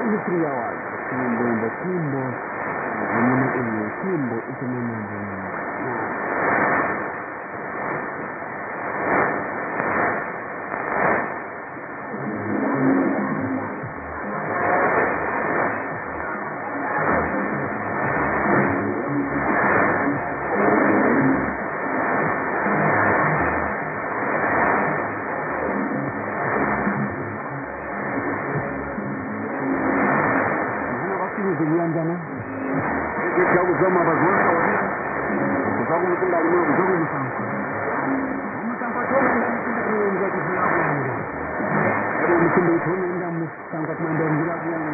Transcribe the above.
history ya watu. Kimbo itu memang zama ba zuwa kawai ku zagu mutum da alimu ku zagu mutum mutum ba tona inda mutum da kuma yanzu ku fara ku yanzu mutum da tona inda mutum ka kuma da yanzu ku yanzu